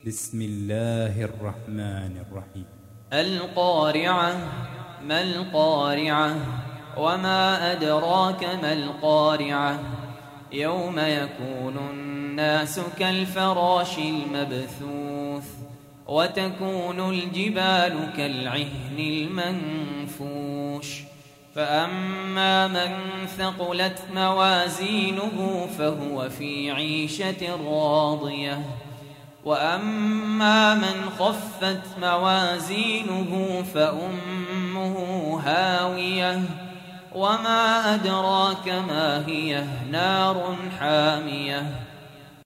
بسم الله الرحمن الرحيم. القارعة. ما القارعة؟ وما أدراك ما القارعة؟ يوم يكون الناس كالفراش المبثوث وتكون الجبال كالعهن المنفوش فأما من ثقلت موازينه فهو في عيشة راضية وأما من خفت موازينه فأمه هاوية وما أدراك ما هي نار حامية